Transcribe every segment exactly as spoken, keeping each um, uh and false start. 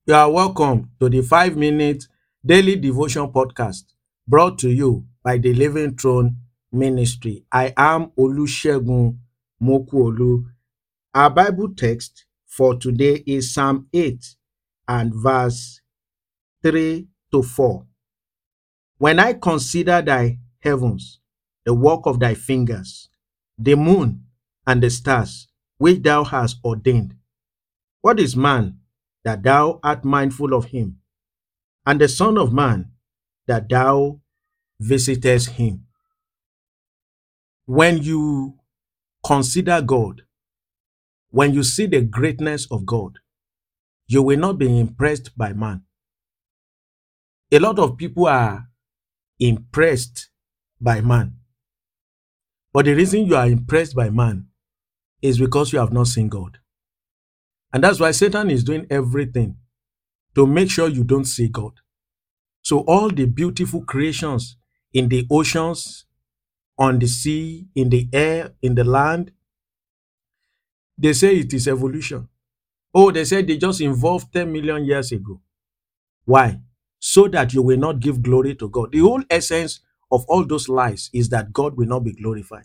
You are welcome to the five minute daily devotion podcast brought to you by the Living Throne Ministry. I am Olusegun Mokuolu. Our Bible text for today is Psalm eight and verse three to four. When I consider thy heavens, the work of thy fingers, the moon and the stars, which thou hast ordained, what is man that thou art mindful of him, and the Son of Man that thou visitest him? When you consider God, when you see the greatness of God, you will not be impressed by man. A lot of people are impressed by man. But the reason you are impressed by man is because you have not seen God. And that's why Satan is doing everything to make sure you don't see God. So all the beautiful creations in the oceans, on the sea, in the air, in the land, they say it is evolution. Oh, they said they just evolved ten million years ago. Why? So that you will not give glory to God. The whole essence of all those lies is that God will not be glorified.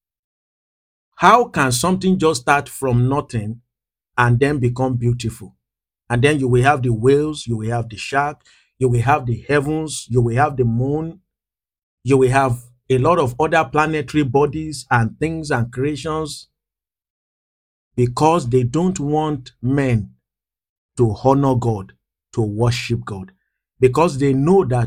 How can something just start from nothing and then become beautiful? And then you will have the whales, you will have the shark, you will have the heavens, you will have the moon, you will have a lot of other planetary bodies and things and creations, because they don't want men to honor God, to worship God. Because they know that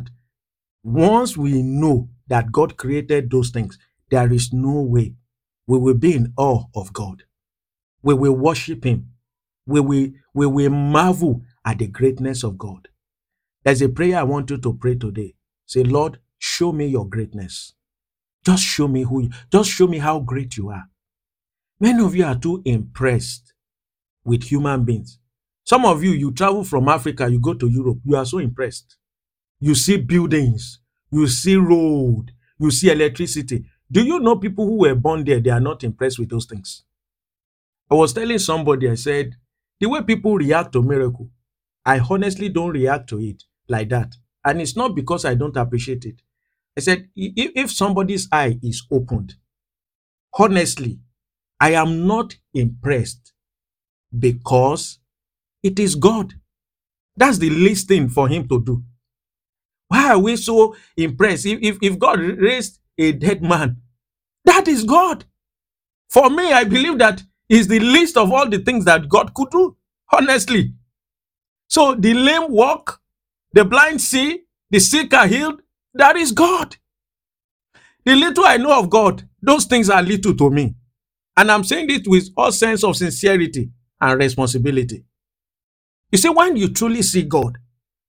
once we know that God created those things, there is no way we will be in awe of God. We will worship him. We will, we will marvel at the greatness of God. There's a prayer I want you to pray today. Say, Lord, show me your greatness. Just show me who you, just show me how great you are. Many of you are too impressed with human beings. Some of you, you travel from Africa, you go to Europe, you are so impressed. You see buildings, you see road, you see electricity. Do you know people who were born there, they are not impressed with those things? I was telling somebody, I said, the way people react to miracle, I honestly don't react to it like that. And it's not because I don't appreciate it. I said, if, if somebody's eye is opened, honestly, I am not impressed because it is God. That's the least thing for him to do. Why are we so impressed? If, if, if God raised a dead man, that is God. For me, I believe that is the least of all the things that God could do, honestly. So the lame walk, the blind see, the sick are healed. That is God. The little I know of God, those things are little to me. And I'm saying it with all sense of sincerity and responsibility. You see, when you truly see God,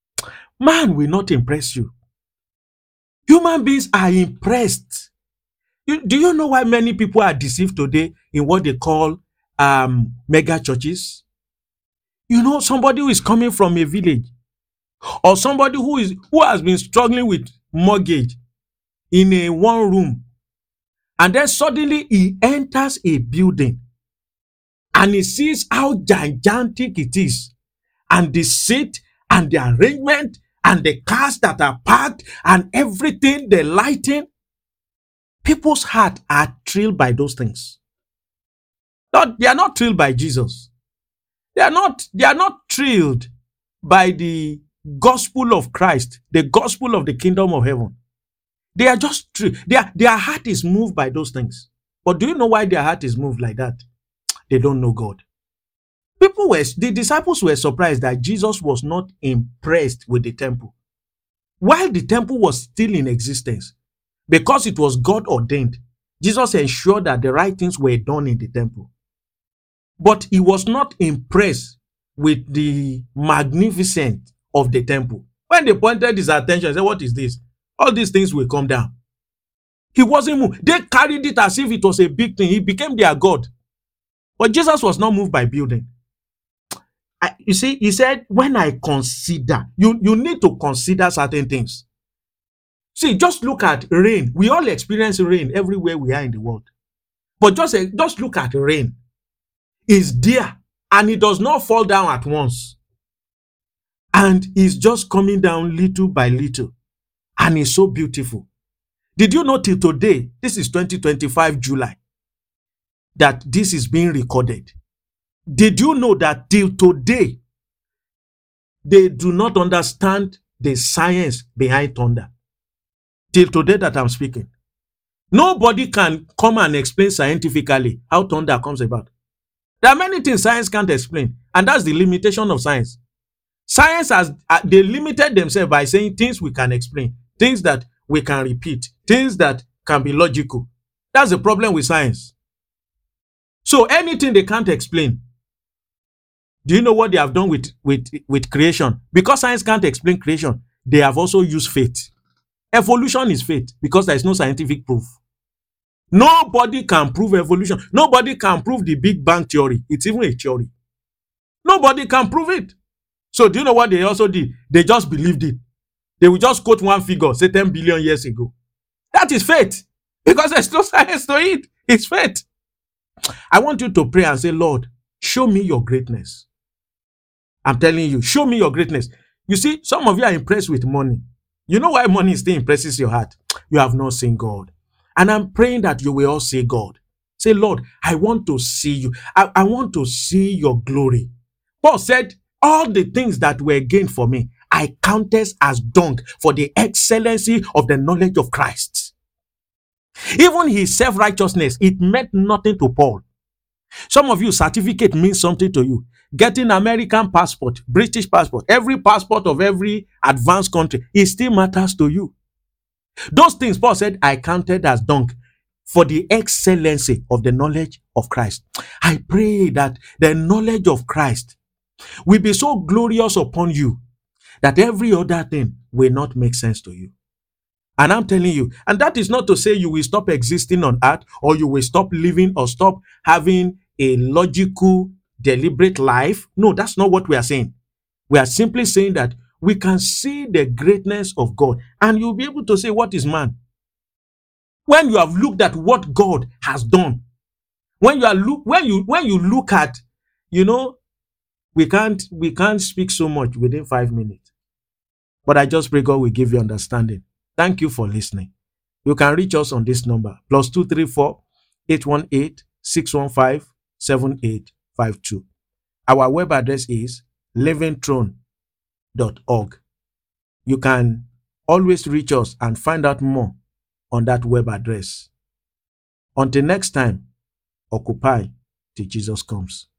man will not impress you. Human beings are impressed. You, do you know why many people are deceived today in what they call um, mega churches? You know, somebody who is coming from a village, or somebody who is who has been struggling with mortgage in a one room, and then suddenly he enters a building and he sees how gigantic it is, and the seat and the arrangement and the cars that are parked and everything, the lighting. People's heart are thrilled by those things. Not, they are not thrilled by Jesus. They are not, they are not thrilled by the gospel of Christ, the gospel of the kingdom of heaven. They are just thrilled. Their, their heart is moved by those things. But do you know why their heart is moved like that? They don't know God. People were, the disciples were surprised that Jesus was not impressed with the temple, while the temple was still in existence. Because it was God ordained, Jesus ensured that the right things were done in the temple. But he was not impressed with the magnificence of the temple. When they pointed his attention, he said, what is this? All these things will come down. He wasn't moved. They carried it as if it was a big thing. He became their God. But Jesus was not moved by building. I, you see, he said, when I consider, you, you need to consider certain things. See, just look at rain. We all experience rain everywhere we are in the world. But just, just look at rain. It's there and it does not fall down at once. And it's just coming down little by little. And it's so beautiful. Did you know till today, this is twenty twenty-five July, that this is being recorded? Did you know that till today, they do not understand the science behind thunder? Till today that I'm speaking. Nobody can come and explain scientifically how thunder comes about. There are many things science can't explain, and that's the limitation of science. Science has, uh, they limited themselves by saying things we can explain, things that we can repeat, things that can be logical. That's the problem with science. So anything they can't explain. Do you know what they have done with, with, with creation? Because science can't explain creation, they have also used faith. Evolution is faith because there is no scientific proof. Nobody can prove evolution. Nobody can prove the Big Bang theory. It's even a theory. Nobody can prove it. So do you know what they also did? They just believed it. They will just quote one figure, say ten billion years ago. That is faith. Because there's no science to it. It's faith. I want you to pray and say, Lord, show me your greatness. I'm telling you, show me your greatness. You see, some of you are impressed with money. You know why money still impresses your heart? You have not seen God. And I'm praying that you will all see God. Say, Lord, I want to see you. I, I want to see your glory. Paul said, all the things that were gained for me, I counted as dung for the excellency of the knowledge of Christ. Even his self-righteousness, it meant nothing to Paul. Some of you, certificate means something to you. Getting American passport, British passport, every passport of every advanced country, it still matters to you. Those things, Paul said, I counted as dung for the excellency of the knowledge of Christ. I pray that the knowledge of Christ will be so glorious upon you that every other thing will not make sense to you. And I'm telling you, and that is not to say you will stop existing on earth, or you will stop living, or stop having a logical, deliberate life. No, that's not what we are saying. We are simply saying that we can see the greatness of God, and you'll be able to say, what is man? When you have looked at what God has done, when you are look, when you when you look at, you know, we can't we can't speak so much within five minutes. But I just pray God will give you understanding. Thank you for listening. You can reach us on this number, plus two three four, eight one eight, six one five, seven eight five two. Our web address is living throne dot org. You can always reach us and find out more on that web address. Until next time, occupy till Jesus comes.